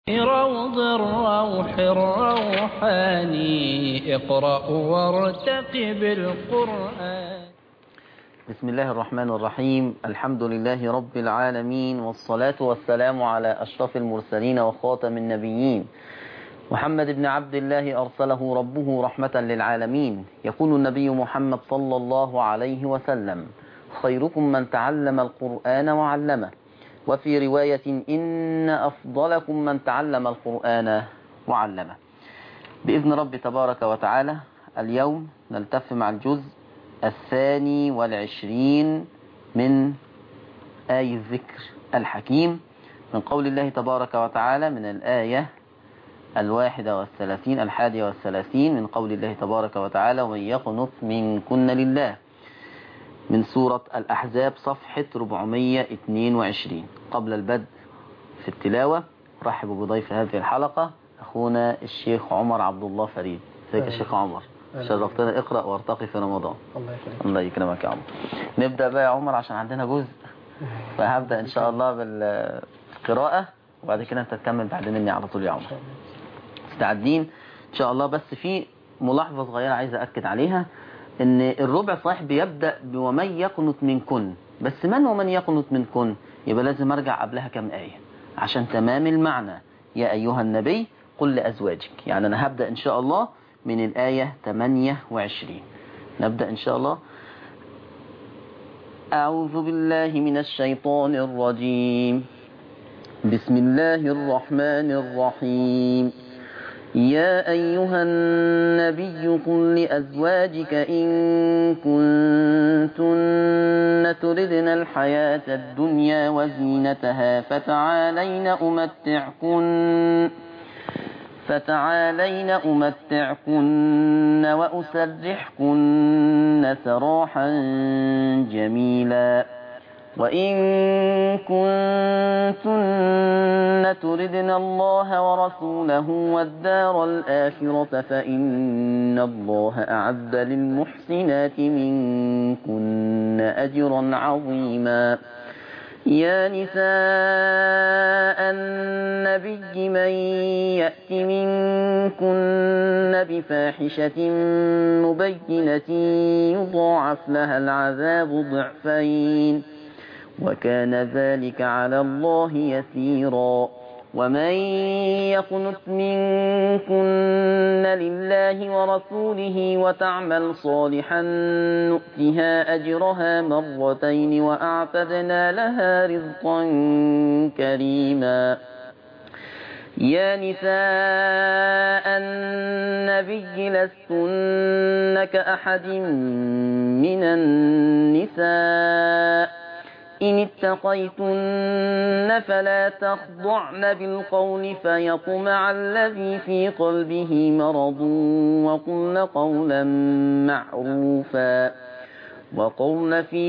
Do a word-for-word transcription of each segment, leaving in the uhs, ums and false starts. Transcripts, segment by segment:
روض الروح الروحاني اقرأ وارتقب القرآن. بسم الله الرحمن الرحيم. الحمد لله رب العالمين، والصلاة والسلام على أشرف المرسلين وخاتم النبيين محمد بن عبد الله أرسله ربه رحمة للعالمين. يقول النبي محمد صلى الله عليه وسلم: خيركم من تعلم القرآن وعلمه. وفي رواية: إن أفضلكم من تعلم القرآن وعلمه. بإذن رب تبارك وتعالى اليوم نلتف مع الجزء الثاني والعشرين من آية الذكر الحكيم من قول الله تبارك وتعالى، من الآية الواحدة والثلاثين الحادية والثلاثين من قول الله تبارك وتعالى: ومن يقنط منكن لله، من سورة الأحزاب صفحة أربعمائة واثنين وعشرين. قبل البدء في التلاوة رحب بضيف هذه الحلقة أخونا الشيخ عمر عبد الله فريد. ازيك يا شيخ عمر؟ شرفتنا. اقرأ وارتقي في رمضان. الله يكرمك. الله يكرمك يا عمر. نبدأ بقى يا عمر عشان عندنا جزء، فهبدأ إن شاء الله بالقراءة وبعد كده أنت تكمل بعد مني على طول يا عمر. مستعدين إن شاء الله. بس في ملاحظة صغيرة عايز أكد عليها، إن الربع صحيح بيبدأ بومن يقنط منكن، بس من ومن يقنط منكن؟ يبقى لازم أرجع قبلها كم آية عشان تمام المعنى. يا أيها النبي قل لأزواجك، يعني أنا هبدأ إن شاء الله من الآية ثمانية وعشرين. نبدأ إن شاء الله. أعوذ بالله من الشيطان الرجيم. بسم الله الرحمن الرحيم. يا أيها النبي قل لأزواجك إن كنتن تردن الحياة الدنيا وزينتها فتعالين أمتعكن فتعالين أمتعكن وأسرحكن سراحا جميلا. وإن كنتن تردن الله ورسوله والدار الآخرة فإن الله أعد للمحسنات منكن أجرا عظيما. يا نساء النبي من يأت منكن بفاحشة مبينة يضاعف لها العذاب ضعفين، وكان ذلك على الله يسيرا. ومن يقنت منكن لله ورسوله وتعمل صالحا نؤتها أجرها مرتين وأعتدنا لها رزقا كريما. يا نساء النبي لستن كأحد من النساء إن اتقيتن فلا تخضعن بالقول فيطمع الذي في قلبه مرض، وقلن قولا معروفا. وقرن في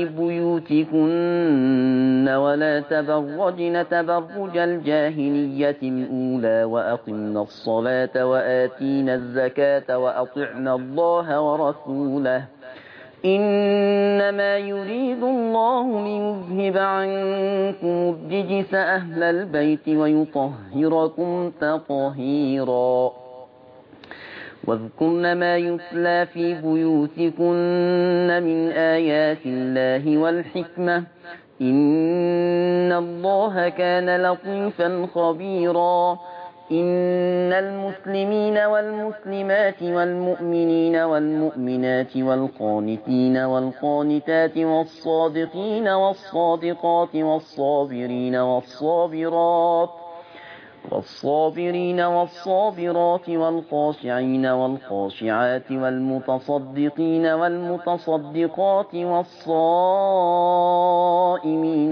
بيوتكن ولا تبرجن تبرج الجاهلية الأولى وأقمن الصلاة وآتينا الزكاة وأطعنا الله ورسوله إنما يريد الله ليذهب عنكم الرجس أهل البيت ويطهركم تطهيرا. واذكرن ما يتلى في بيوتكن من آيات الله والحكمة إن الله كان لطيفا خبيرا. إن المسلمين والمسلمات والمؤمنين والمؤمنات والقانتين والقانتات والصادقين والصادقات والصابرين والصابرات والصابرين والصابرات والخاشعين والخاشعات والمتصدقين والمتصدقات والصائمين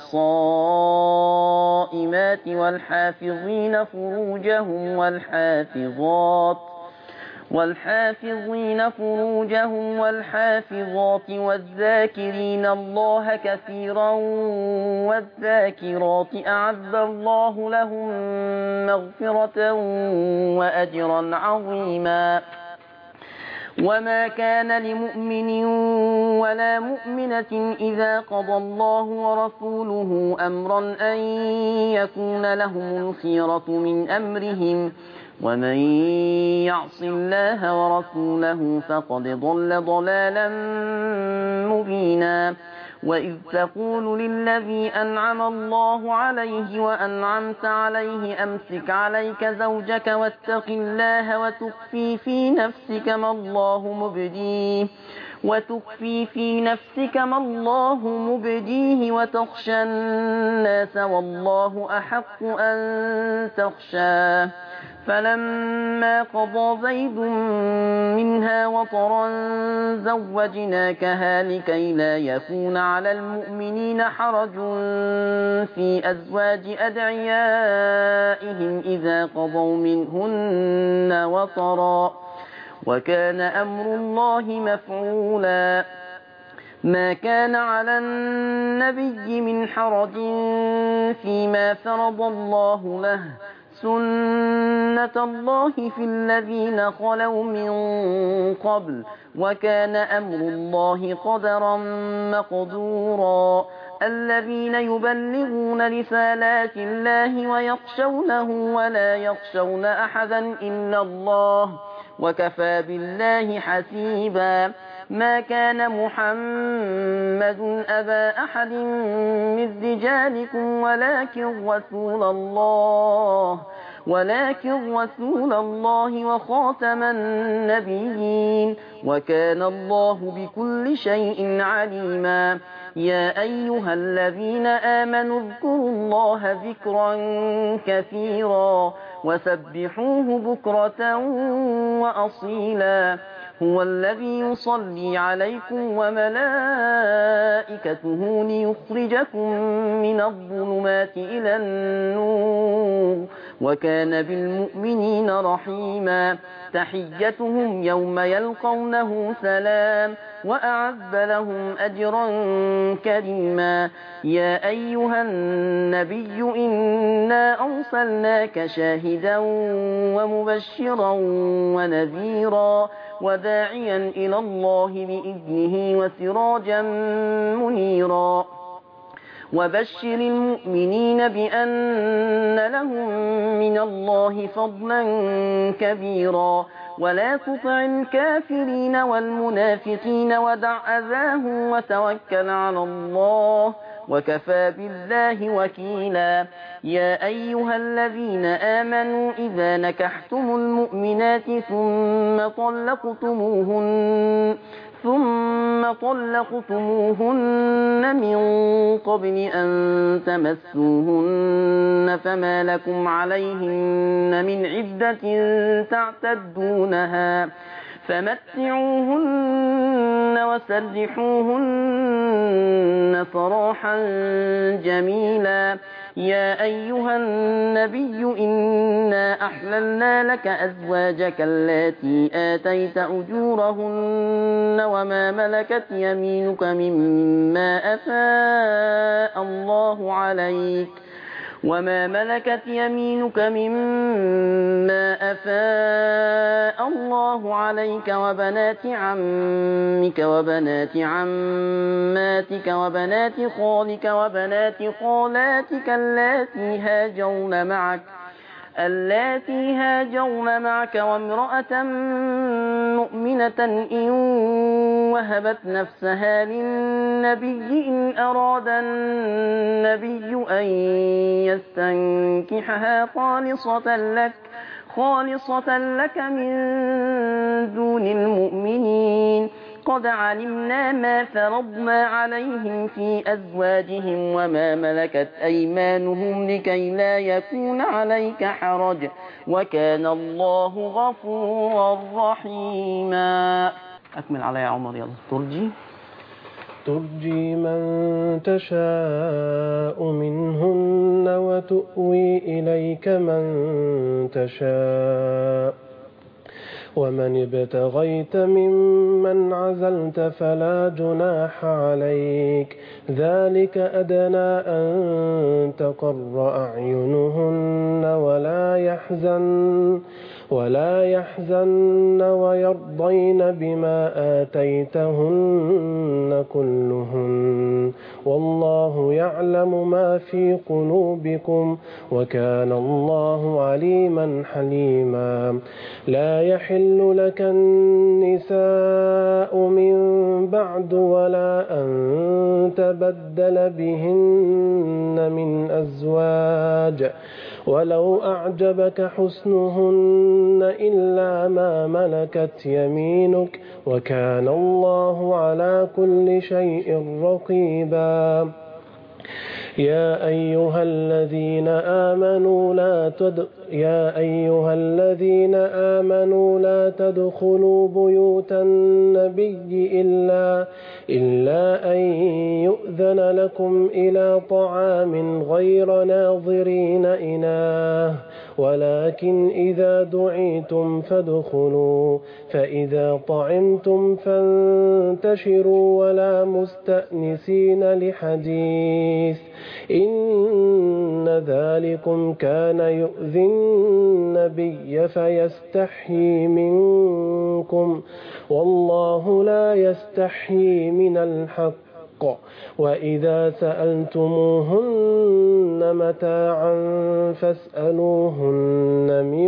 والصائمات والحافظين فروجهم والحافظات والحافظين فروجهم والحافظات والذاكرين الله كثيرا والذاكرات أعد الله لهم مغفرة وأجرا عظيما. وما كان لمؤمن ولا مؤمنة إذا قضى الله ورسوله أمرا أن يكون لهم الخيرة من أمرهم ومن يعص الله ورسوله فقد ضل ضلالا مبينا وإذ تقول للذي أنعم الله عليه وأنعمت عليه أمسك عليك زوجك واتق الله وتخفي في نفسك ما الله مبديه وتخفي في نفسك ما الله مبديه وتخشى الناس والله أحق أن تخشاه فلما قضى زيد منها وطرا زوجناكها لكي لا يكون على المؤمنين حرج في أزواج أدعيائهم إذا قضوا منهن وطرا وكان أمر الله مفعولا ما كان على النبي من حرج فيما فرض الله له سنة الله في الذين خلوا من قبل وكان أمر الله قدرا مقدورا الذين يبلغون رسالات الله ويخشونه ولا يخشون أحدا إلا الله وكفى بالله حسيبا ما كان محمد أبا أحد من رجالكم ولكن رسول الله ولكن رسول الله وخاتم النبيين وكان الله بكل شيء عليما يا أيها الذين آمنوا اذكروا الله ذكرا كثيرا وسبحوه بكرة وأصيلا هو الذي يصلي عليكم وملائكته ليخرجكم من الظلمات إلى النور وكان بالمؤمنين رحيما تحيتهم يوم يلقونه سلام وأعد لهم أجرا كريما يا أيها النبي إنا أرسلناك شاهدا ومبشرا ونذيرا وداعيا إلى الله بإذنه وسراجا منيرا وبشر المؤمنين بأن لهم من الله فضلا كبيرا ولا تطع الكافرين والمنافقين ودع أذاهم وتوكل على الله وكفى بالله وكيلا يا أيها الذين آمنوا إذا نكحتم المؤمنات ثم طلقتموهن ثم طلقتموهن من قبل أن تمسوهن فما لكم عليهن من عدة تعتدونها فمتعوهن وسرحوهن سراحا جميلا يا أيها النبي إنا أحللنا لك أزواجك التي آتيت أجورهن وما ملكت يمينك مما أفاء الله عليك وما ملكت يمينك مما أفاء الله عليك وبنات عمك وبنات عماتك وبنات خالك وبنات خالاتك اللاتي هاجرن معك اللاتي هاجرن معك وامرأة مؤمنة إن وهبت نفسها للنبي إن أراد النبي أن يستنكحها خالصة لك خالصة لك من دون المؤمنين قد علمنا ما فرضنا عليهم في أزواجهم وما ملكت أيمانهم لكي لا يكون عليك حرج وكان الله غفورا رحيما. أكمل علي يا عمر يلا. ترجي ترجي من تشاء منهن وتؤوي إليك من تشاء ومن ابتغيت ممن عزلت فلا جناح عليك ذلك أدنى أن تقر أعينهن ولا يحزن ولا يحزن ويرضين بما آتيتهن كلهن والله يعلم ما في قلوبكم وكان الله عليما حليما لا يحل لك النساء من بعد ولا أن تبدل بهن من أزواج ولو أعجبك حسنهن إلا ما ملكت يمينك وكان الله على كل شيء رقيبا يا أيها الذين آمنوا لا تد... يا أيها الذين آمنوا لا تدخلوا بيوت النبي إلا إلا أن يؤذن لكم إلى طعام غير ناظرين إناه ولكن إذا دعيتم فادخلوا فإذا طعمتم فانتشروا ولا مستأنسين لحديث إن ذلكم كان يؤذي النبي فيستحيي منكم والله لا يستحيي من الحق وإذا سألتموهن متاعا فاسألوهن من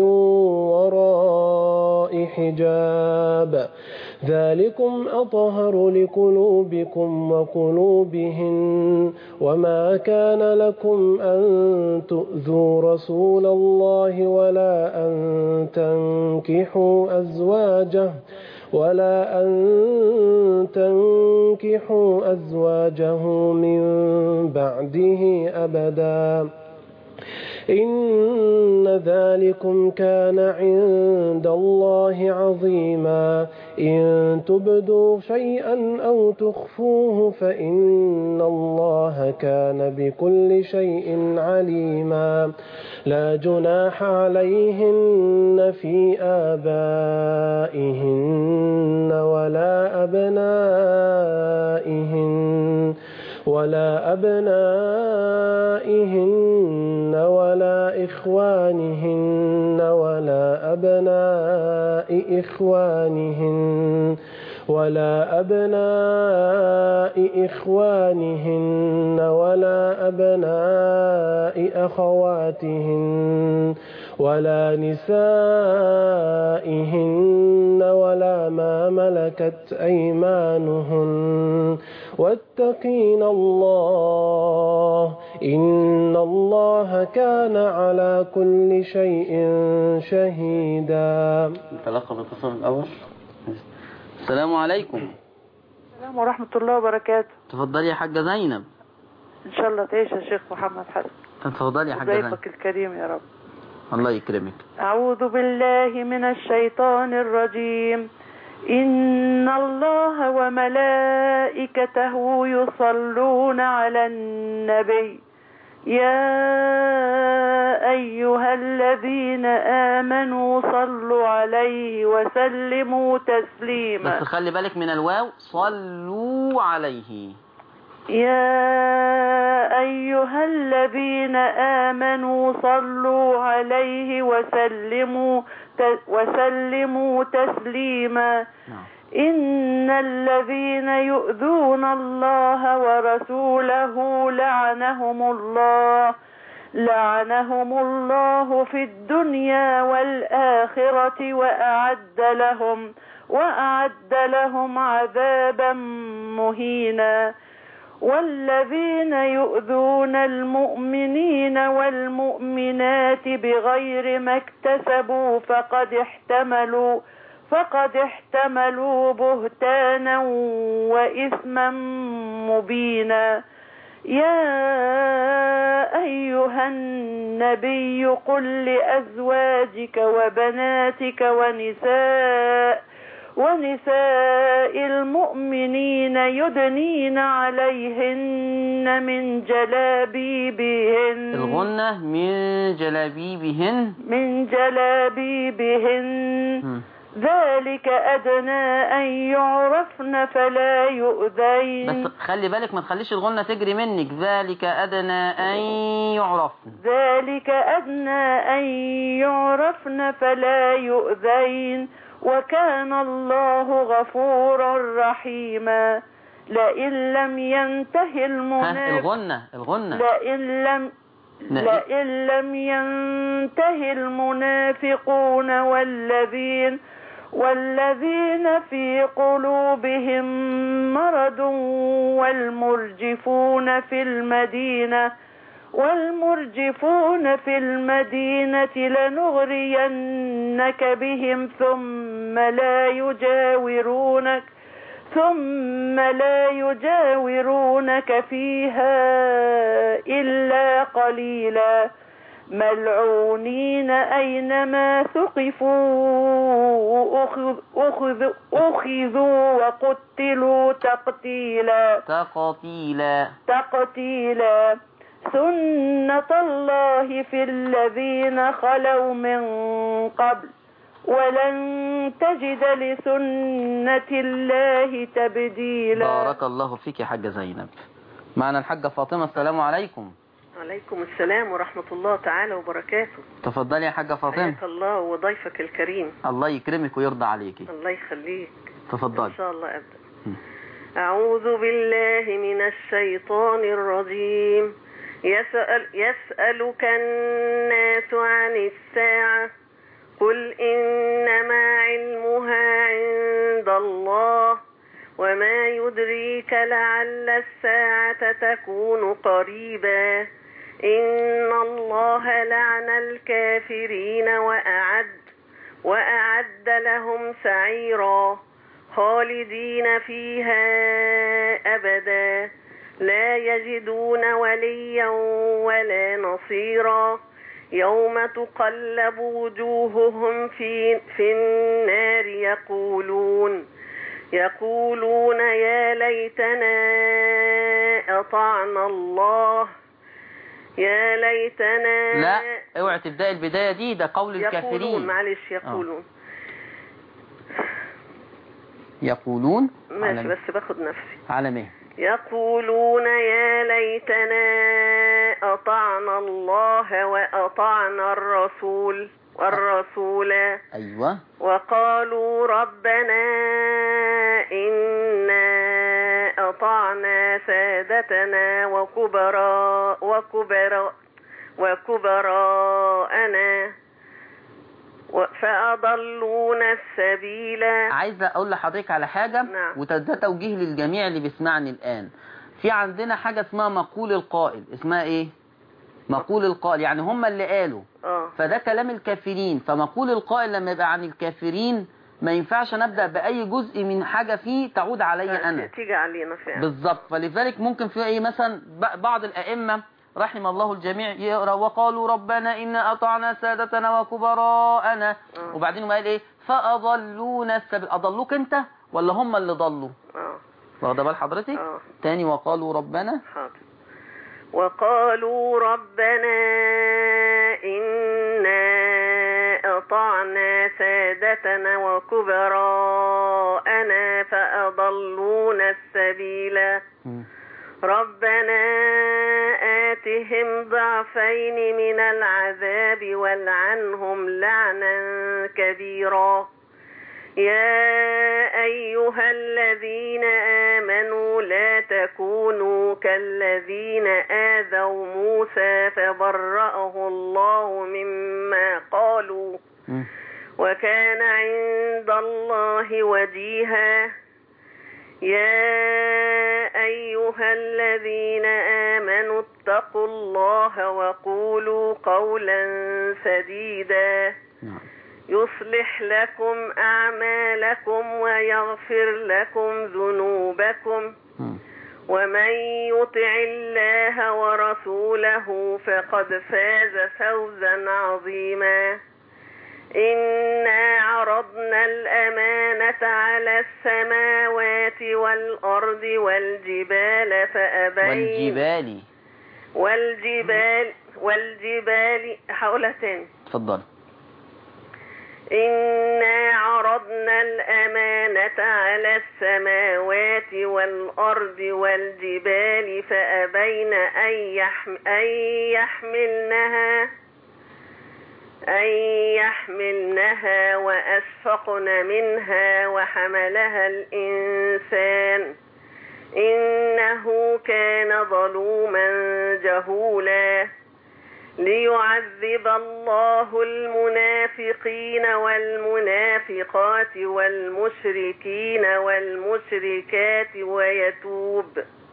وراء حجاب ذلكم أطهر لقلوبكم وقلوبهن وما كان لكم أن تؤذوا رسول الله ولا أن تنكحوا أزواجه ولا أن تنكحوا أزواجه من بعده أبدا إن ذلكم كان عند الله عظيما إن تبدوا شيئا أو تخفوه فإن الله كان بكل شيء عليما لا جناح عليهن في آبائهن ولا أبنائهن ولا أبنائهن ولا إخوانهن ولا أبناء إخوانهن ولا أبناء إخوانهن ولا أبناء أخواتهن ولا نسائهن ولا ما ملكت أيمانهن واتقين الله إن الله كان على كل شيء شهيدا. نتلقى بالاتصال الأول. السلام عليكم. السلام ورحمة الله وبركاته. تفضلي يا حاجة زينب. إن شاء الله تعيش يا شيخ محمد حسن. تفضلي يا حاجة زينب. ضيفك الكريم يا رب. الله يكرمك. أعوذ بالله من الشيطان الرجيم. إن الله وملائكته يصلون على النبي يا أيها الذين آمنوا صلوا عليه وسلموا تسليما. بس خلي بالك من الواو صلوا عليه. يا أيها الذين آمنوا صلوا عليه وسلموا وسلموا تسليما. إن الذين يؤذون الله ورسوله لعنهم الله لعنهم الله في الدنيا والآخرة وأعد لهم وأعد لهم عذابا مهينا. والذين يؤذون المؤمنين والمؤمنات بغير ما اكتسبوا فقد احتملوا فقد احتملوا بهتانا وإثما مبينا. يا أيها النبي قل لأزواجك وبناتك ونساء ونساء المؤمنين يدنين عليهن من جلابيبهن الغنة من جلابيبهن من جلابيبهن م. ذلك أدنى أن يعرفن فلا يؤذين. بس خلي بالك ما تخليش الغنة تجري منك. ذلك أدنى أن يعرفن ذلك أدنى أن يعرفن يعرفن فلا يؤذين وكان الله غفورا رحيما. لئن لم ينته المنافق الغنة الغنة لئن لم لئن لم ينته المنافقون والذين والذين في قلوبهم مرض والمرجفون في المدينة والمرجفون في المدينة لنغرينك بهم ثم لا يجاورونك ثم لا يجاورونك فيها إلا قليلا ملعونين أينما ثقفوا أخذ أخذ أخذوا وقتلوا تقتيلا تقتيلا تقتيلا سنة الله في الذين خلوا من قبل ولن تجد لسنة الله تبديلا. بارك الله فيك يا حاجة زينب. معنا الحاجة فاطمة. السلام عليكم. عليكم السلام ورحمة الله تعالى وبركاته. تفضلي يا حاجة فاطمة. حياك الله وضيفك الكريم. الله يكرمك ويرضى عليكي. الله يخليك. تفضلي. إن شاء الله أبدأ. أعوذ بالله من الشيطان الرجيم. يسأل يسألك الناس عن الساعة قل إنما علمها عند الله وما يدريك لعل الساعة تكون قريبا إن الله لعن الكافرين وأعد وأعد لهم سعيرا خالدين فيها أبدا لا يجدون وليا ولا نصيرا يوم تقلب وجوههم في, في النار يقولون يقولون يا ليتنا أطعنا الله يا ليتنا. لا اوعي تبدأ البداية دي، ده قول يقولون الكافرين. معلش يقولون يقولون ماشي بس باخد نفسي على مين. يقولون يا ليتنا أطعنا الله وأطعنا الرسول والرسول أيوة وقالوا ربنا إنا أطعنا سادتنا وكبراء وكبراء وكبراءنا فأضلونا السبيل. عايزة أقول لحضرتك على حاجة. نعم. وده توجيه للجميع اللي بيسمعني الآن. في عندنا حاجة اسمها مقول القائل. اسمها إيه؟ مقول القائل، يعني هم اللي قالوا. أوه. فده كلام الكافرين. فمقول القائل لما يبقى عن الكافرين ما ينفعش نبدأ بأي جزء من حاجة فيه تعود علي أنا. تيجي علينا فعلا. بالظبط. فلذلك ممكن في إيه مثلا بعض الأئمة رحم الله الجميع يقرأ وقالوا ربنا إنا أطعنا سادتنا وكبراءنا. أوه. وبعدين ما قال إيه فأضلونا السبيل. أضلوك أنت ولا هم اللي ضلوا؟ اه واخده بال حضرتك؟ اه تاني وقالوا ربنا. حاضر. وقالوا ربنا إنا أطعنا سادتنا وكبراءنا فأضلونا السبيل ربنا آتهم ضعفين من العذاب والعنهم لعنا كبيرا يا أيها الذين آمنوا لا تكونوا كالذين آذوا موسى فبرأه الله مما قالوا وكان عند الله وجيها يا أيها الذين آمنوا اتقوا الله وقولوا قولا سديدا يصلح لكم أعمالكم ويغفر لكم ذنوبكم ومن يطع الله ورسوله فقد فاز فوزا عظيما إنا عرضنا الأمانة على السماوات والأرض والجبال فأبين والجبال والجبال والجبال هقولها تاني. اتفضل. إنا عرضنا الأمانة على السماوات والأرض والجبال فأبين أن, يحم أن يحملنها أن يحملنها وأشفقن منها وحملها الإنسان إنه كان ظلوما جهولا ليعذب الله المنافقين والمنافقات والمشركين والمشركات ويتوب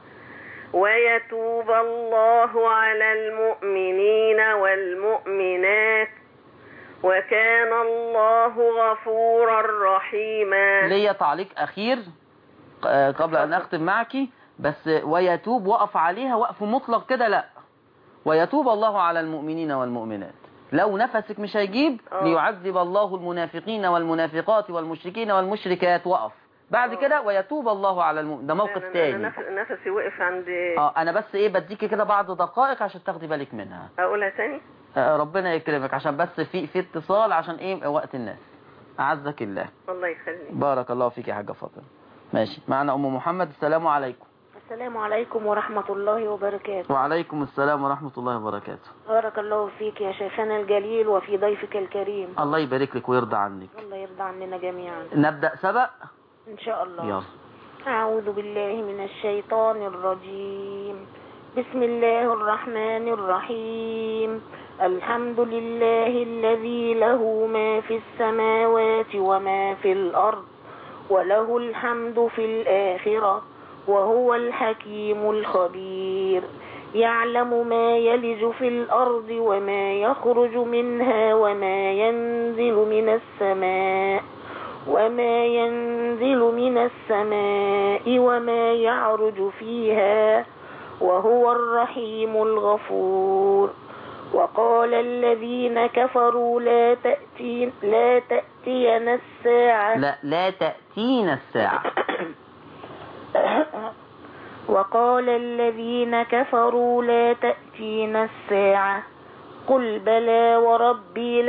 ويتوب الله على المؤمنين والمؤمنات وكان الله غفورا رحيما. ليا تعليق أخير قبل أن أختم معك بس. ويتوب وقف عليها وقف مطلق كده، لا، ويتوب الله على المؤمنين والمؤمنات. لو نفسك مش هيجيب أوه. ليعذب الله المنافقين والمنافقات والمشركين والمشركات، وقف بعد أوه. كده ويتوب الله على المؤمنين، ده موقف أنا تاني. أنا نفسي وقف عند اه انا بس ايه بديكي كده بعض دقائق عشان تاخدي بالك منها. اقولها تاني؟ آه ربنا يكرمك، عشان بس في في اتصال، عشان ايه وقت الناس. اعزك الله. الله يخليك. بارك الله فيك يا حاجه فاطمه. ماشي، معنا ام محمد. السلام عليكم. السلام عليكم ورحمة الله وبركاته. وعليكم السلام ورحمة الله وبركاته. بارك الله فيك يا شيخنا الجليل وفي ضيفك الكريم. الله يبارك لك ويرضى عنك. الله يرضى عننا جميعا. نبدأ سبق إن شاء الله. يلا. أعوذ بالله من الشيطان الرجيم. بسم الله الرحمن الرحيم. الحمد لله الذي له ما في السماوات وما في الأرض وله الحمد في الآخرة وهو الحكيم الخبير. يعلم ما يلج في الأرض وما يخرج منها وما ينزل من السماء وما ينزل من السماء وما يعرج فيها وهو الرحيم الغفور. وقال الذين كفروا لا تأتين لا تأتينا الساعة لا لا تأتينا الساعة وقال الذين كفروا لا تأتينا الساعة قل بلى وربي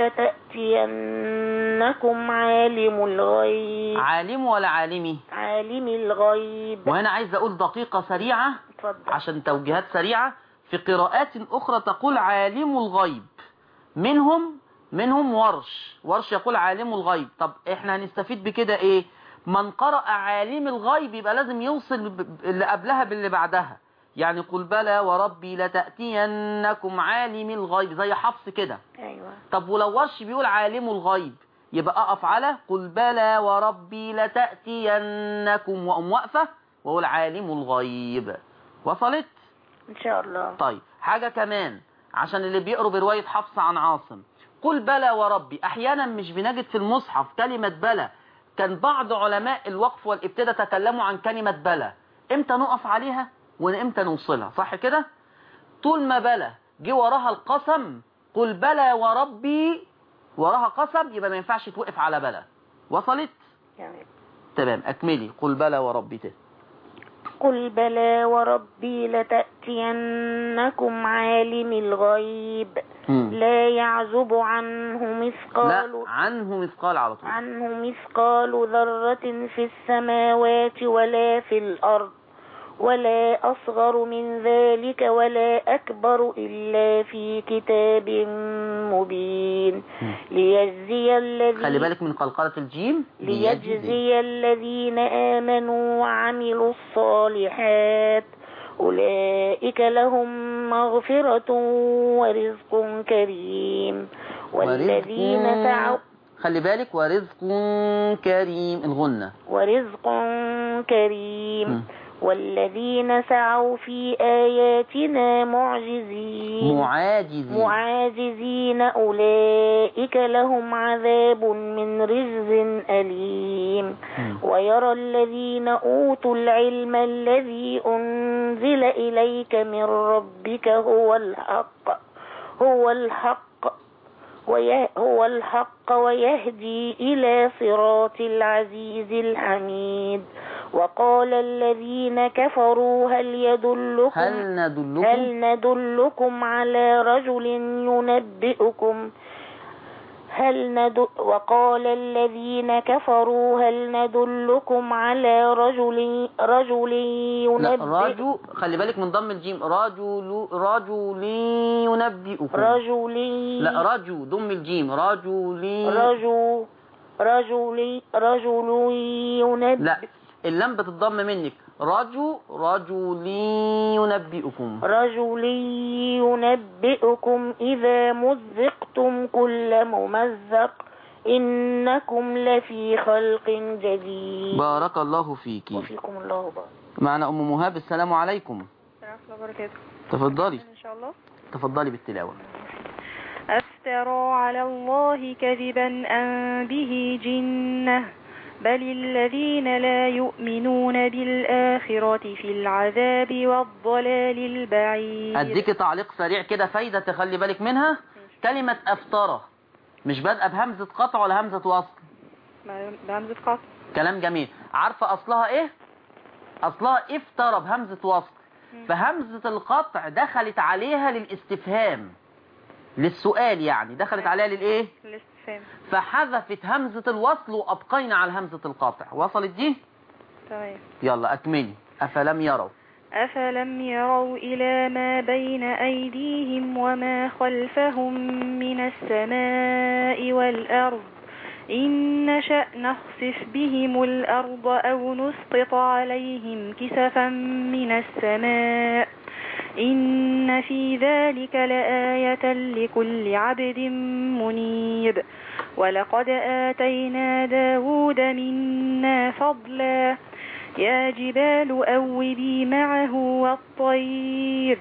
لتأتينكم عالم الغيب. عالم ولا عالمي؟ عالم الغيب. وهنا عايز أقول دقيقة سريعة اتفضل. عشان توجيهات سريعة. في قراءات أخرى تقول عالم الغيب، منهم منهم ورش ورش يقول عالم الغيب. طب احنا هنستفيد بكده ايه؟ من قرأ عالم الغيب يبقى لازم يوصل اللي قبلها باللي بعدها، يعني قل بلى وربي لتأتينكم عالم الغيب زي حفص كده. ايوه. طب ولو ورش بيقول عالم الغيب يبقى اقف على قل بلى وربي لتأتينكم وأم واقفة واقول عالم الغيب. وصلت؟ ان شاء الله. طيب حاجة كمان عشان اللي بيقروا برواية حفص عن عاصم، قل بلى وربي احيانا مش بنجد في المصحف كلمة بلى. كان بعض علماء الوقف والابتداء تكلموا عن كلمة بلى، امتى نقف عليها وامتى نوصلها، صح كده؟ طول ما بلى جه وراها القسم قل بلى وربي وراها قسم يبقى ما ينفعش توقف على بلى. وصلت؟ يعني. تمام، اكملي قل بلى وربي ته. قل بلى وربي لتأتينكم عالم الغيب م. لا يعزب عنه مثقال لا عنه مثقال على طول عنه مثقال ذرة في السماوات ولا في الأرض ولا أصغر من ذلك ولا أكبر إلا في كتاب مبين. ليجزي الذين خلي بالك من قلقلة الجيم. ليجزي الذين آمنوا وعملوا الصالحات أولئك لهم مغفرة ورزق كريم. والذين سعوا خلي بالك ورزق كريم الغنة ورزق كريم م. والذين سعوا في آياتنا معجزين معاجزين معاجزين أولئك لهم عذاب من رجز أليم. م. ويرى الذين أوتوا العلم الذي أنزل إليك من ربك هو الحق هو الحق هو الحق ويهدي إلى صراط العزيز الحميد. وقال الذين كفروا هل يدلكم هل ندلكم هل ندلكم على رجل ينبئكم هل ندل وقال الذين كفروا هل ندلكم على رجل رجل لا ينبئ رجل، خلي بالك من ضم الجيم، رجل رجل ينبئكم. رجل لا رجل ضم الجيم، رجل رجل رجل رجل ينبئ. لا اللام بتضم منك، رجل رجل ينبئكم. رجل ينبئكم إذا مزقتم كل ممزق إنكم لفي خلق جديد. بارك الله فيك. وفيكم الله بارك. معنا أم مهاب. السلام عليكم. السلام عليكم وبركاته. تفضلي. إن شاء الله. تفضلي بالتلاوة. أفترى على الله كذبا أم به جنة بل الذين لا يؤمنون بالآخرة في العذاب والضلال البعيد. أديك تعليق سريع كده فايدة تخلي بالك منها. كلمة أفترى مش بادئة بهمزة قطع ولا همزة وصل؟ بهمزة قطع. كلام جميل. عارفة أصلها إيه؟ أصلها افترى بهمزة وصل، فهمزة القطع دخلت عليها للاستفهام، للسؤال يعني، دخلت عليها للإيه؟ للاستفهام، فحذفت همزة الوصل وأبقينا على همزة القطع. وصلت دي؟ تمام. يلا أكملي. أفلم يروا أفلم يروا إلى ما بين أيديهم وما خلفهم من السماء والأرض إن نشأ نخسف بهم الأرض أو نسقط عليهم كسفا من السماء إن في ذلك لآية لكل عبد منيب. ولقد آتينا داود منا فضلا يا جبال أوبي معه والطير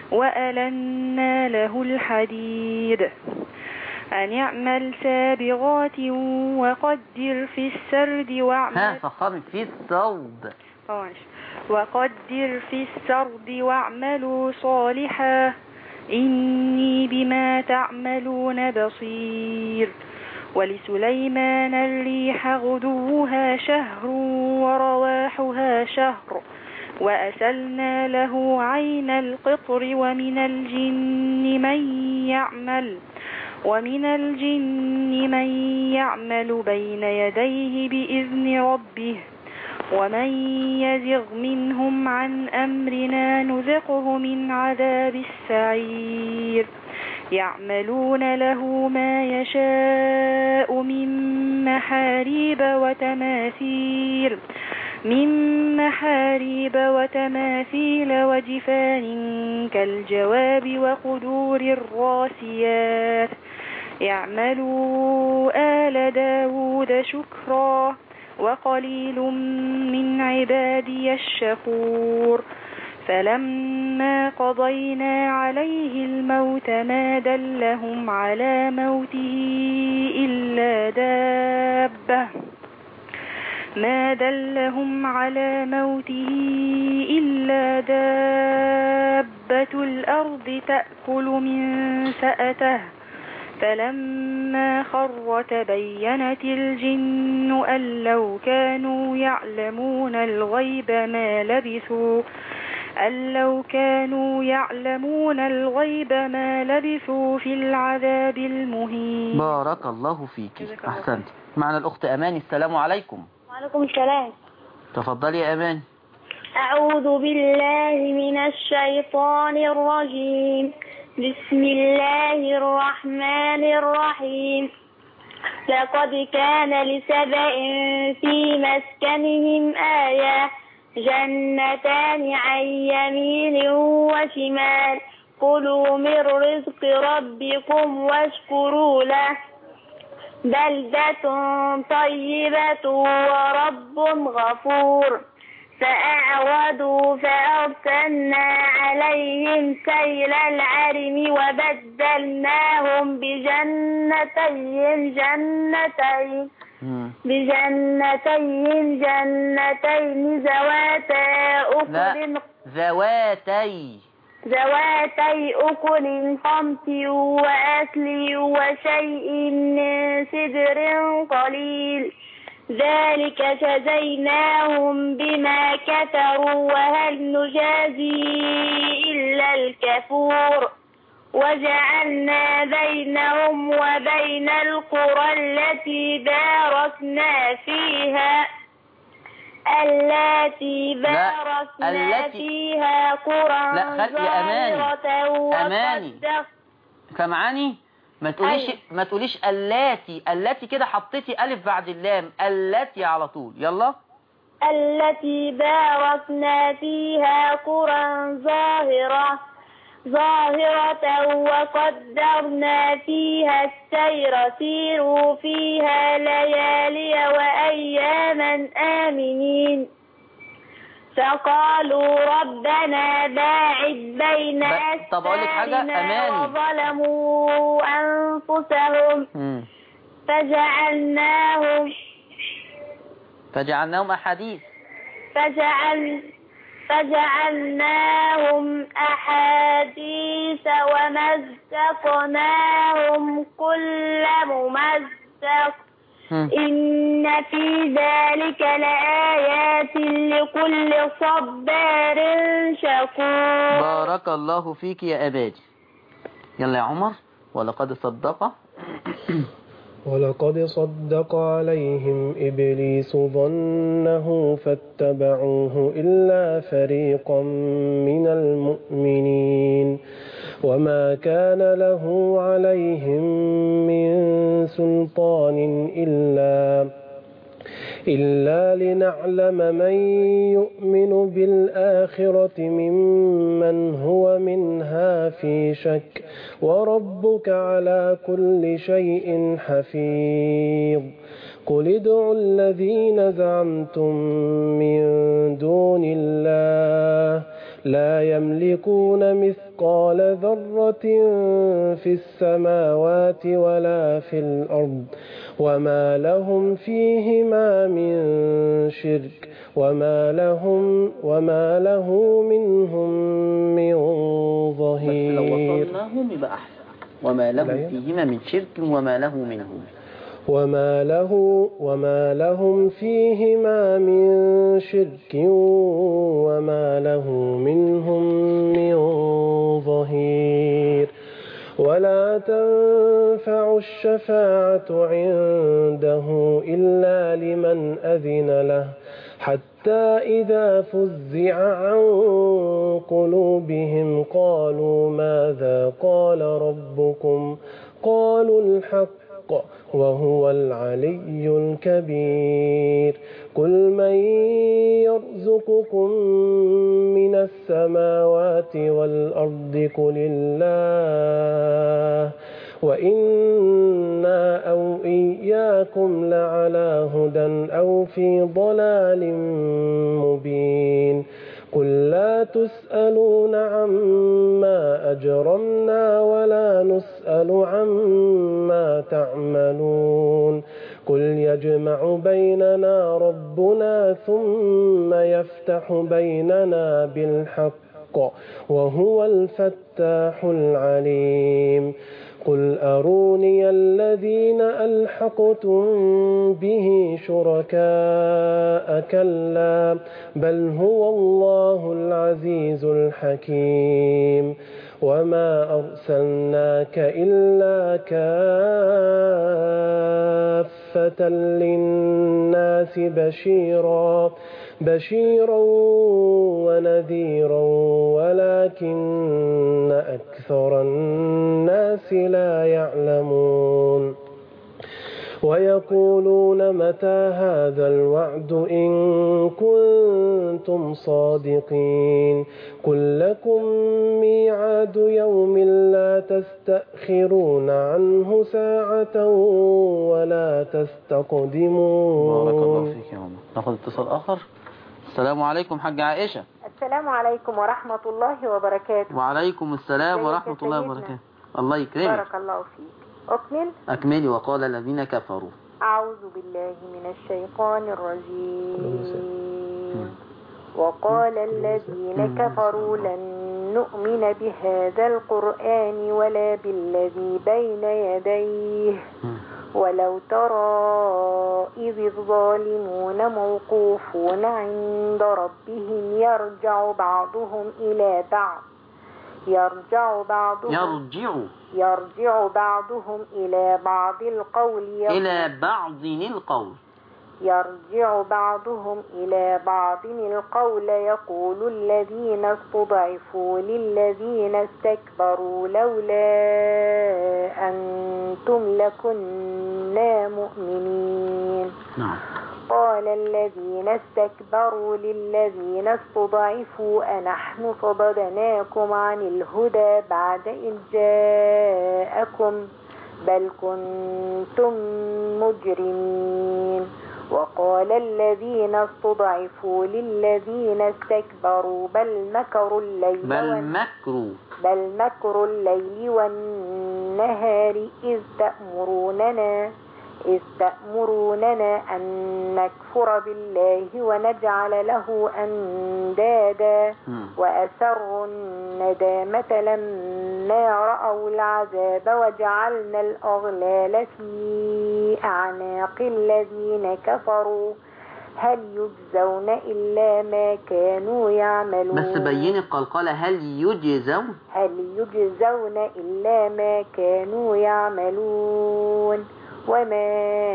وألنا له الحديد أن يعمل سابغات وقدر في السرد واعمل ها فخامي في السرد وقدر في السرد واعملوا صالحا إني بما تعملون بصير. ولسليمان الريح غدوها شهر ورواحها شهر وأسلنا له عين القطر ومن الجن من يعمل ومن الجن من يعمل بين يديه بإذن ربه ومن يزغ منهم عن أمرنا نذقه من عذاب السعير. يعملون له ما يشاء من محاريب وتماثيل من محاريب وتماثيل وجفان كالجواب وقدور الراسيات. يعملوا آل داود شكرا وقليل من عبادي الشكور. فلما قضينا عليه الموت ما دلهم على موته إلا دابة ما دلهم على موته إلا دابة الأرض تأكل من سأته. فلما خر تبينت الجن أن لو كانوا يعلمون الغيب ما لبثوا أن لو كانوا يعلمون الغيب ما لبثوا في العذاب المهين. بارك الله فيك. أحسنت. معنا الأخت أمان. السلام عليكم. وعليكم السلام. تفضلي يا أمان. أعوذ بالله من الشيطان الرجيم. بسم الله الرحمن الرحيم. لقد كان لسبأ في مسكنهم آية جنتان عن يمين وشمال كلوا من رزق ربكم واشكروا له بلدة طيبة ورب غفور. فأعرضوا فأرسلنا عليهم سيل العرم وبدلناهم بجنتين جنتين بجنتين جنتين ذواتا أكل ذواتي ذواتي أكل خمس وأكل وشيء من سدر قليل ذلك جزيناهم بما كفروا وهل نجازي إلا الكفور. وجعلنا بينهم وبين القرى التي باركنا فيها التي باركنا التي فيها قرى لا خل... يا أماني ظاهرة أماني وصدق. سمعاني؟ ما تقوليش أيوة. ما تقوليش اللاتي اللاتي كده حطيتي ألف بعد اللام، اللاتي على طول. يلا. التي باركنا فيها قرى ظاهرة ظاهرة وقدرنا فيها السير سيروا فيها ليالي وأياما آمنين فقالوا ربنا باعد بين طب أقول لك حاجة أماني وظلموا أنفسهم م. فجعلناهم فجعلناهم أحاديث فجعل فجعلناهم أحاديث ومزقناهم كل ممزق إن في ذلك لآيات لكل صبار شكور. بارك الله فيك يا أبادي. يلا يا عمر. ولقد صدق ولقد صدق عليهم إبليس ظنه فاتبعوه إلا فريقا من المؤمنين وما كان له عليهم من سلطان إلا إلا لنعلم من يؤمن بالآخرة ممن هو منها في شك وربك على كل شيء حفيظ. قل ادعوا الذين زعمتم من دون الله لا يملكون مثقال ذرة في السماوات ولا في الأرض وما لهم فيهما من شرك وما لهم وما له منهم من ظهير. بس لو وصلناهم يبقى أحسن. وما لهم فيهما من شرك وما له منهم وما له وما لهم فيهما من شرك وما له منهم من ظهير. ولا تنفع الشفاعة عنده إلا لمن أذن له حتى إذا فزع عن قلوبهم قالوا ماذا قال ربكم قالوا الحق وهو العلي الكبير. قل من يرزقكم من السماوات والأرض قل الله وإنا أو إياكم لعلى هدى أو في ضلال مبين. قل لا تسألون عما أجرمنا ولا نسأل عما تعملون. قل يجمع بيننا ربنا ثم يفتح بيننا بالحق وهو الفتاح العليم. قل أروني الذين ألحقتم به شركاء كلا بل هو الله العزيز الحكيم. وما أرسلناك إلا كافة للناس بشيرا بشيرا ونذيرا ولكن أكثر الناس لا يعلمون. ويقولون متى هذا الوعد إن كنتم صادقين. قل لكم ميعاد يوم لا تستأخرون عنه ساعة ولا تستقدمون. بارك الله فيك يا عمر. ناخذ اتصال آخر. السلام عليكم حاج عائشة. السلام عليكم ورحمة الله وبركاته. وعليكم السلام ورحمة الله وبركاته. الله يكرمك. بارك الله فيك. أكمل. أكملي. وقال الذين كفروا أعوذ بالله من الشيطان الرجيم. وقال الذين كفروا لن نؤمن بهذا القرآن ولا بالذي بين يديه ولو ترى إذ الظالمون موقوفون عند ربهم يرجع بعضهم إلى بعض يرجع بعضهم يرجع يرجع بعضهم إلى بعض القول إلى بعض القول يرجع بعضهم إلى بعض القول يقول الذين استضعفوا للذين استكبروا لولا أنتم لكنا مؤمنين. نعم. قال الذين استكبروا للذين استضعفوا أنحن صددناكم عن الهدى بعد إذ جاءكم بل كنتم مجرمين. وقال الذين استضعفوا للذين استكبروا بل مكروا الليل بل مكروا بل مكروا الليل والنهار إذ تأمروننا إذ تأمروننا أن نكفر بالله ونجعل له أندادا وأسروا الندامة لما رأوا العذاب وجعلنا الأغلال في أعناق الذين كفروا هل يجزون إلا ما كانوا يعملون. بس بين القلقلة هل يجزون هل يجزون إلا ما كانوا يعملون. وما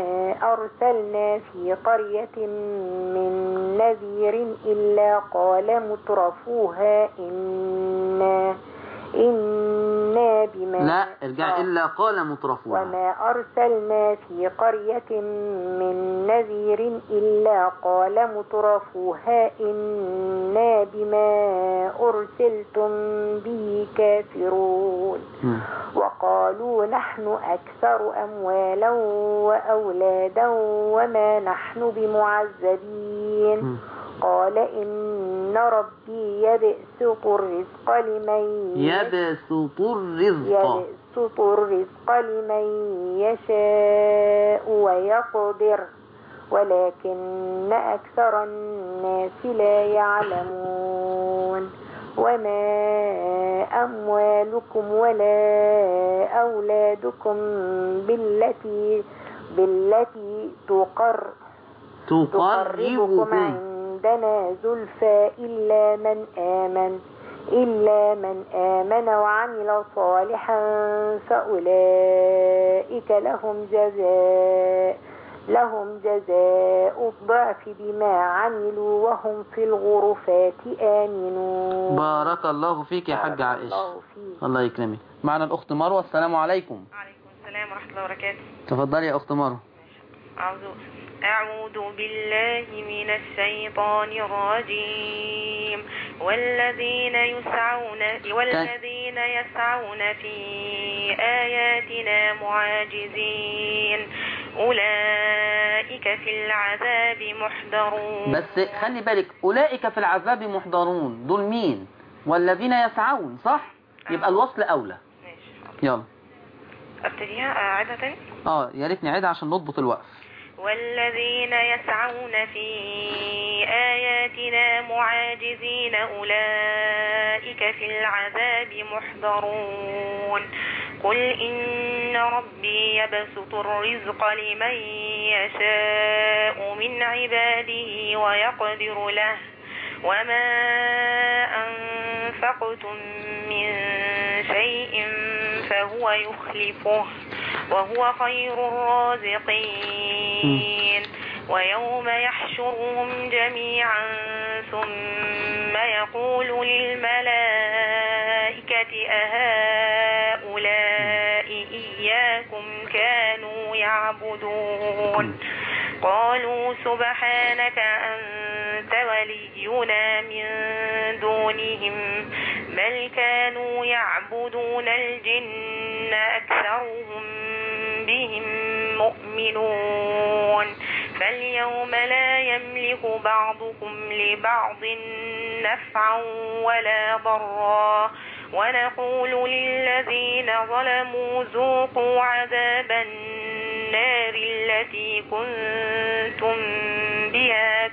أرسلنا في قرية من نذير إلا قال مترفوها إنا إنا بما لا ارجع إلا قال مترفوها. وما أرسلنا في قرية من نذير إلا قال مترفوها إنا بما أرسلتم به كافرون. وقالوا نحن أكثر أموالا وأولادا وما نحن بمعذبين. قال إن ربي يبسط الرزق لمن يبسط الرزق يبسط الرزق لمن يشاء ويقدر ولكن أكثر الناس لا يعلمون. وما أموالكم ولا أولادكم بالتي بالتي تقر تقربكم عندنا زلفى إلا من آمن إلا من آمن وعمل صالحا فأولئك لهم جزاء لهم جزاء الضعف بما عملوا وهم في الغرفات آمنون. بارك الله فيك يا حاج عائشة. الله, الله يكرمك. معنا الأخت مروة. السلام عليكم. وعليكم السلام ورحمة الله وبركاته. تفضلي يا أخت مروة. أعوذ أعوذ بالله من الشيطان الرجيم. والذين يسعون والذين يسعون في آياتنا معاجزين أولئك في العذاب محضرون. بس خلي بالك أولئك في العذاب محضرون دول مين؟ والذين يسعون صح؟ يبقى الوصل أولى. ماشي. يلا ابتديها أعيدها تاني؟ اه يا ريت نعيدها عشان نضبط الوقف. والذين يسعون في آياتنا معاجزين أولئك في العذاب محضرون. قل إن ربي يبسط الرزق لمن يشاء من عباده ويقدر له وما أنفقتم من شيء فهو يخلفه وهو خير الرازقين. ويوم يحشرهم جميعا ثم يقول للملائكة أهؤلاء إياكم كانوا يعبدون قالوا سبحانك أنت ولينا من دونهم بل كانوا يعبدون الجن أكثرهم بهم مؤمنون. فاليوم لا يملك بعضكم لبعض نفعا ولا ضرا ونقول للذين ظلموا ذوقوا عذاب النار التي كنتم بها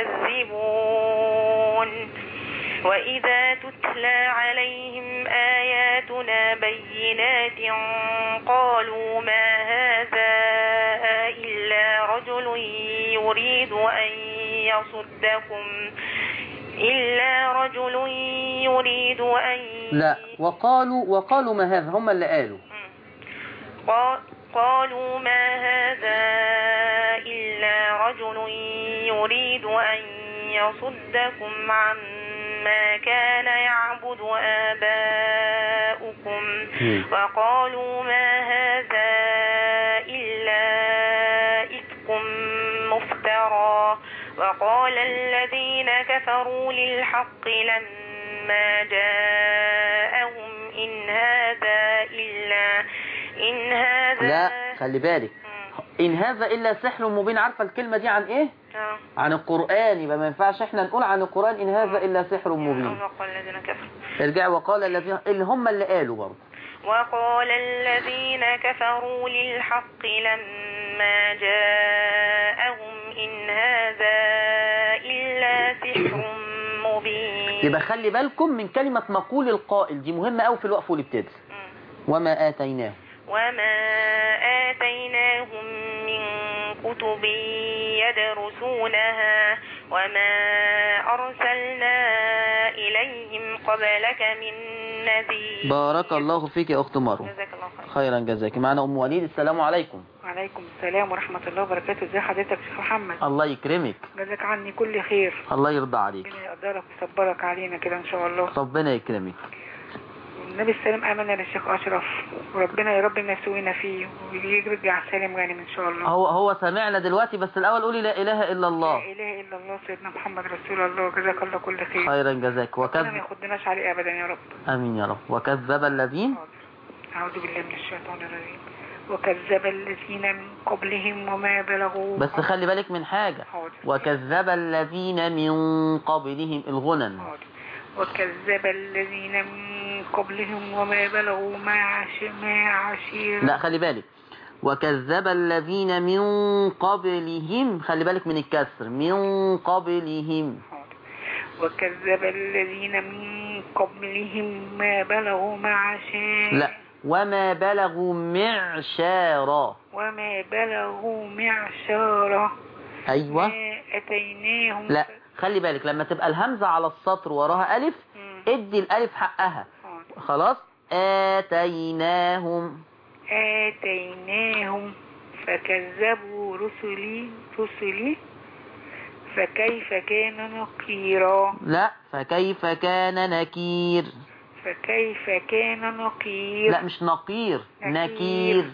تكذبون. وإذا تتلى عليهم آياتنا بينات قالوا ما هذا إلا رجل يريد أن يصدكم إلا رجل يريد أن لا، وقالوا وقالوا ما هذا، هم اللي قالوا. قا- قالوا ما هذا إلا رجل يريد أن يصدكم عما كان يعبد آباؤكم وقالوا ما هذا إلا إفك مفترى وقال الذين كفروا للحق لما جاءهم إن هذا إلا إن هذا لا خلي بالك، إن هذا إلا سحر مبين. عارفة الكلمة دي عن إيه؟ آه. عن القرآن. يبقى ما ينفعش إحنا نقول عن القرآن إن هذا إلا سحر مبين. وقال الذين كفروا ارجع وقال الذين، اللي هم اللي قالوا برضه. وقال الذين كفروا للحق لما جاءهم إن هذا إلا سحر مبين. يبقى خلي بالكم من كلمة مقول القائل، دي مهمة أوي في الوقف والابتداء. وما آتيناه وما آتيناهم من كتب يدرسونها وما أرسلنا إليهم قبلك من نذير. بارك الله فيك يا أخت مروة. جزاك الله خير. خيرا جزاك. معنا أم وليد. السلام عليكم. وعليكم السلام ورحمة الله وبركاته. ازي حضرتك يا شيخ محمد؟ الله يكرمك. جزاك عني كل خير. الله يرضى عليك. ربنا يقدرك ويصبرك علينا كده ان شاء الله. ربنا يكرمك. النبي السلام امنا للشيخ اشرف، وربنا يا رب ما يسوينا فيه ويرجع سالم غانم ان شاء الله. هو هو سمعنا دلوقتي، بس الاول قولي لا اله الا الله. لا اله الا الله سيدنا محمد رسول الله. جزاك الله كل خير. خيرا جزاك. ربنا وكذب ما ياخدناش عليه ابدا يا رب. امين يا رب. وكذب الذين، اعوذ بالله من الشيطان الرجيم. وكذب الذين من قبلهم وما بلغوا. بس خلي بالك من حاجة. حاضر. وكذب الذين من قبلهم الغنن. حاضر. وكذب الذين من قبلهم وما بلغوا ما عش ما عشير. لا خلي بالك. وكذب الذين من قبلهم، خلي بالك من الكسر، من قبلهم. وكذب الذين من قبلهم ما بلغوا ما عشير. لا، وما بلغوا معشارا. وما بلغوا معشارا. ايوه. ما اتيناهم. لا خلي بالك، لما تبقى الهمزة على السطر وراها ألف، ادي الألف حقها. خلاص. آتيناهم. آتيناهم فكذبوا رسلي رسلي فكيف كان نكيرا. لا، فكيف كان نكير. فكيف كان نكير. لا مش نقير، نكير.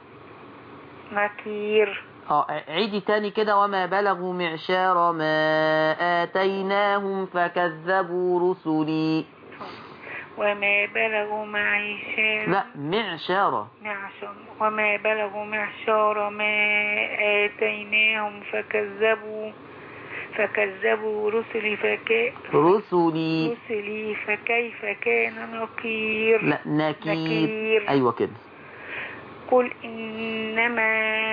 نكير. اه عيدي تاني كده. وما بلغوا معشار ما آتيناهم فكذبوا رسلي. وما بلغوا معشار. لا معشار. معشار. وما بلغوا معشار ما آتيناهم فكذبوا فكذبوا رسلي فك رسلي رسلي فكيف كان نكير. لا نكير, نكير. أيوة كده. قل إنما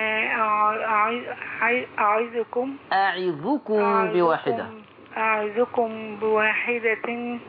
أعظكم أعظكم بواحدة. أعظكم بواحدة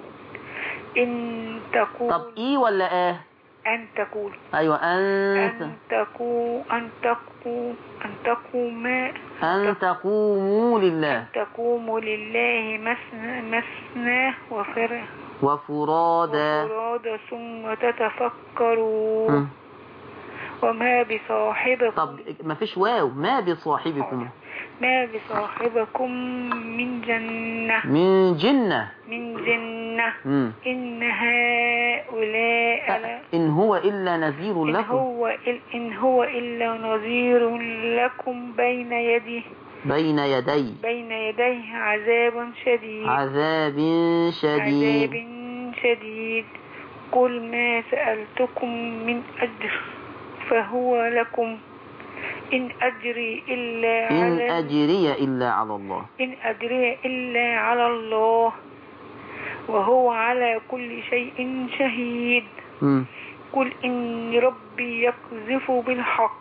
إن تقول. طب إيه ولا آه؟ أن تقول. أيوة أنت. أن تقول أن تقول أن تقوم أن تقوموا لله. أن تقوموا لله مثنى مثنى وفر وفرادا وفرادا ثم تتفكروا م. وما بصاحبكم. طب ما فيش واو. ما بصاحبكم. ما بصاحبكم من جنة. من جنة. من جنة. م. إن هؤلاء إن هو إلا نذير إن لكم. هو إن هو إلا نذير لكم بين يديه بين يدي بين يديه عذاب شديد. عذاب شديد. عذاب شديد. قل ما سألتكم من أجر فهو لكم إن أجري إلا إن على أجري إلا على الله. إن أجري إلا على الله وهو على كل شيء شهيد. م. قل إن ربي يقذف بالحق.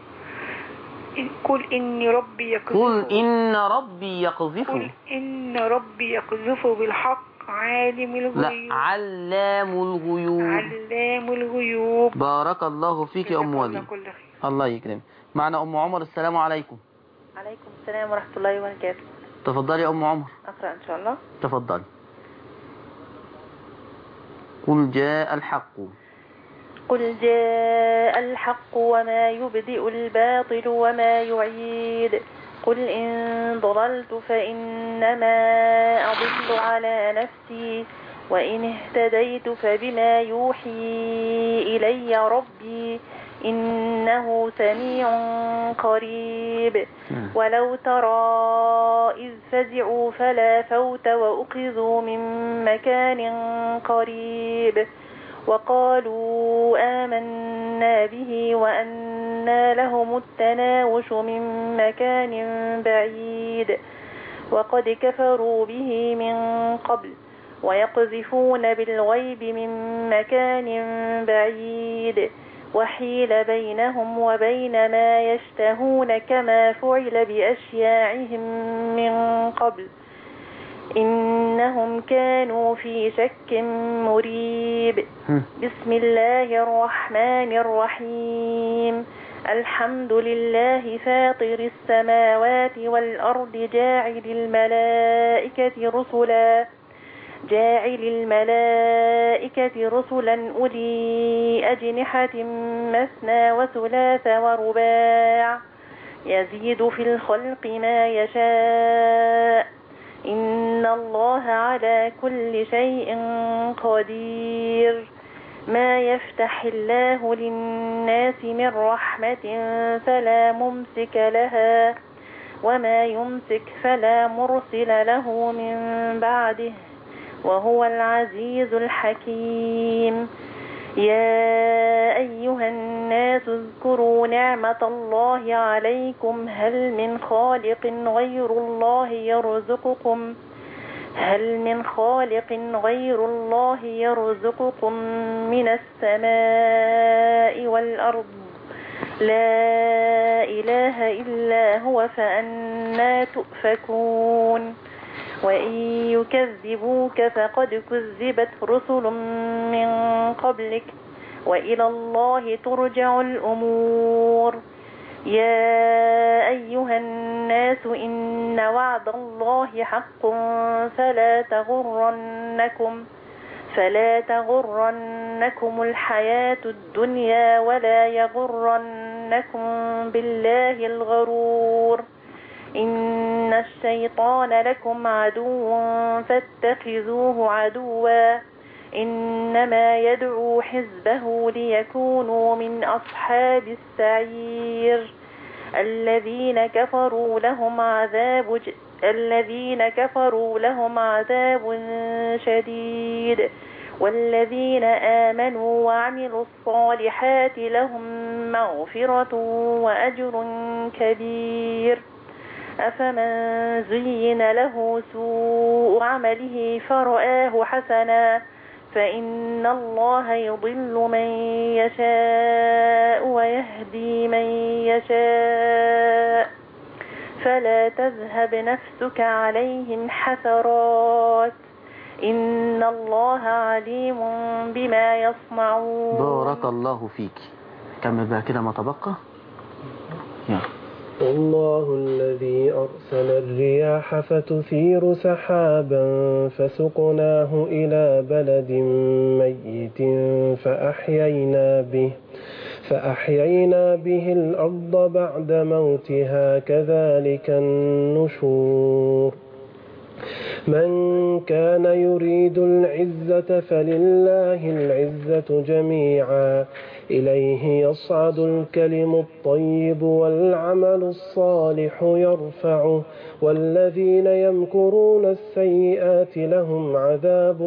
قل إن ربي يقذف قل إن ربي يقذف قل إن ربي يقذف بالحق عالم الغيوب. لا علام الغيوب. علام الغيوب. بارك الله فيك يا أم وليد. الله يكرمك. معنا أم عمر. السلام عليكم. عليكم السلام ورحمة الله وبركاته. تفضلي يا أم عمر. أقرأ إن شاء الله. تفضلي. قل جاء الحق قل جاء الحق وما يبدئ الباطل وما يعيد قل إن ضللت فإنما أضل على نفسي وإن اهتديت فبما يوحي إلي ربي إنه سميع قريب ولو ترى إذ فزعوا فلا فوت وأخذوا من مكان قريب وقالوا آمنا به وأنى لهم التناوش من مكان بعيد وقد كفروا به من قبل ويقذفون بالغيب من مكان بعيد وحيل بينهم وبين ما يشتهون كما فعل بأشياعهم من قبل إنهم كانوا في شك مريب بسم الله الرحمن الرحيم الحمد لله فاطر السماوات والأرض جاعل الملائكة رسلا جاعل الملائكة رسلا أولي أجنحة مثنى وثلاث ورباع يزيد في الخلق ما يشاء إن الله على كل شيء قدير ما يفتح الله للناس من رحمة فلا ممسك لها وما يمسك فلا مرسل له من بعده وهو العزيز الحكيم يا أيها الناس اذكروا نعمة الله عليكم هل من خالق غير الله يرزقكم هل من خالق غير الله يرزقكم من السماء والأرض لا إله إلا هو فأنى تؤفكون وإن يكذبوك فقد كذبت رسل من قبلك وإلى الله ترجع الأمور يا أيها الناس إن وعد الله حق فلا تغرنكم فلا تغرنكم الحياة الدنيا ولا يغرنكم بالله الغرور إن الشيطان لكم عدو فاتخذوه عدوا إنما يدعو حزبه ليكونوا من أصحاب السعير الذين كفروا لهم عذاب ج... الذين كفروا لهم عذاب شديد والذين آمنوا وعملوا الصالحات لهم مغفرة وأجر كبير أفمن زين له سوء عمله فرآه حسنا فإن الله يضل من يشاء ويهدي من يشاء فلا تذهب نفسك عليهم حسرات إن الله عليم بما يصنعون. بارك الله فيك. كمل بقى كده ما تبقى. يلا. الله الذي أرسل الرياح فتثير سحابا فسقناه إلى بلد ميت فأحيينا به فأحيينا به الأرض بعد موتها كذلك النشور من كان يريد العزة فلله العزة جميعا إليه يصعد الكلم الطيب والعمل الصالح يرفعه والذين يمكرون السيئات لهم عذاب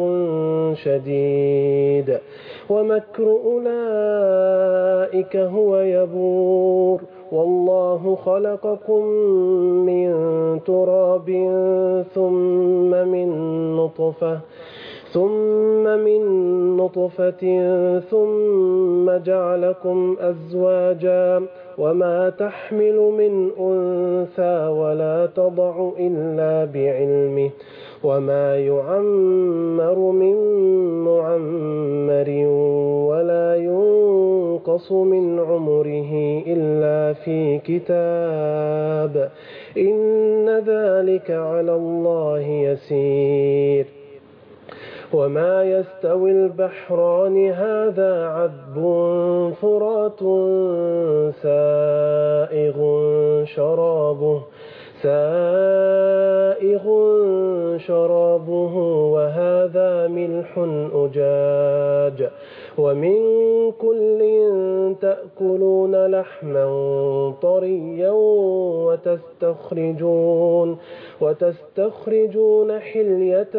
شديد ومكر أولئك هو يبور والله خلقكم من تراب ثم من نطفة ثم من نطفة ثم جعلكم أزواجا وما تحمل من أنثى ولا تضع إلا بعلمه وما يعمر من معمر ولا ينقص من عمره إلا في كتاب إن ذلك على الله يسير وما يستوي البحران هذا عذب فرات سائغ شرابه سائغ شرابه وهذا ملح أجاج ومن كل تأكلون لحما طريا وتستخرجون وتستخرجون حلية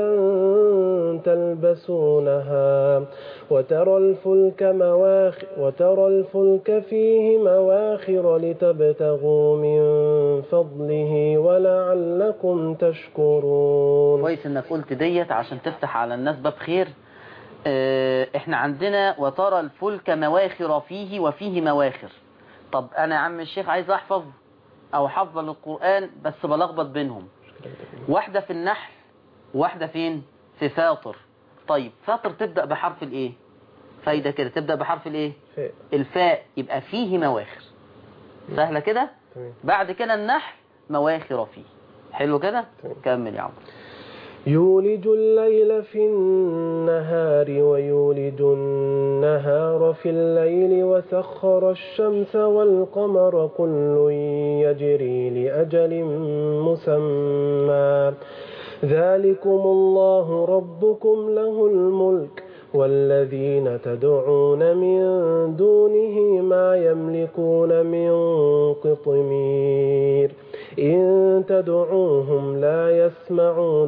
تلبسونها وترى الفلك مواخر وترى الفلك فيه مواخر لتبتغوا من فضله ولعلكم تشكرون. كويس انك قلت ديت عشان تفتح على الناس باب خير. اه احنا عندنا وترى الفلك مواخر فيه وفيه مواخر. طب انا يا عم الشيخ عايز احفظ او حفظ القرآن بس بلخبط بينهم، واحدة في النحل واحدة فين في فاطر. طيب فاطر تبدأ بحرف الايه؟ فايدة كده تبدأ بحرف الايه؟ الفاء، يبقى فيه مواخر. سهلة كده. بعد كده النحل مواخر فيه. حلو كده. كمل يا عم. يولج الليل في النهار ويولج النهار في الليل وسخر الشمس والقمر كل يجري لأجل مسمى ذلكم الله ربكم له الملك والذين تدعون من دونه ما يملكون من قطمير إن تدعوهم لا يسمعوا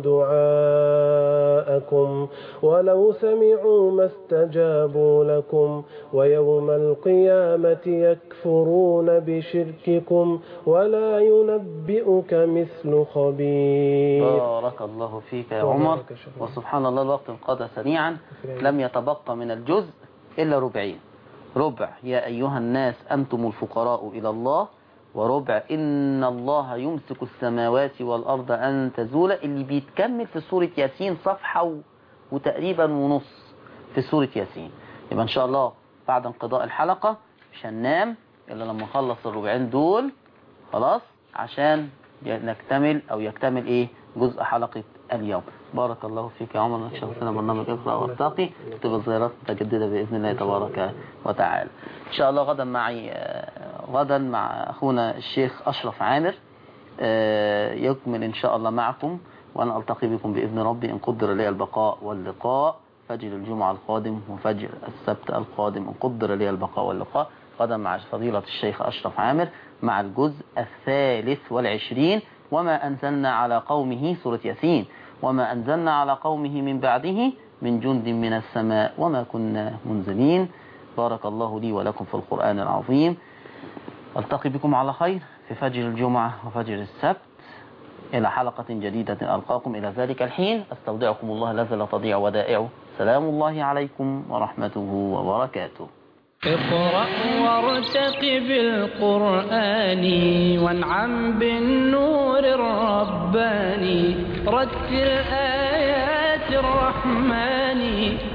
دعاءكم ولو سمعوا ما استجابوا لكم ويوم القيامة يكفرون بشرككم ولا ينبئك مثل خبير. بارك الله فيك يا عمر. وسبحان الله الوقت انقضى سريعا، لم يتبقى من الجزء إلا ربعين. ربع يا أيها الناس أنتم الفقراء إلى الله، وربع إن الله يمسك السماوات والأرض أن تزولا، اللي بيتكمل في سورة ياسين صفحة وتقريبا ونص في سورة ياسين. يبقى إن شاء الله بعد انقضاء الحلقة مش هننام إلا لما نخلص الربعين دول خلاص، عشان نكتمل أو يكتمل إيه جزء حلقة اليوم. بارك الله فيك يا عمر. نشرفنا برنامج اقرأ وارتقي، تبقى الزيارات متجددة بإذن الله تبارك وتعالى. إن شاء الله غدا معي غدا مع أخونا الشيخ أشرف عامر يكمل إن شاء الله معكم، وأنا ألتقي بكم بإذن ربي إن قدر لي البقاء واللقاء فجر الجمعة القادم وفجر السبت القادم إن قدر لي البقاء واللقاء. غدا مع فضيلة الشيخ أشرف عامر مع الجزء الثالث والعشرين وما أنزلنا على قومه سورة ياسين، وما أنزلنا على قومه من بعده من جند من السماء وما كنا منزلين. بارك الله لي ولكم في القرآن العظيم. ألتقي بكم على خير في فجر الجمعة وفجر السبت إلى حلقة جديدة ألقاكم. إلى ذلك الحين أستودعكم الله الذي لا تضيع ودائعه. سلام الله عليكم ورحمته وبركاته. اقرأ وارتقب القرآن وانعم بالنور الرباني، رتل آيات الرحمن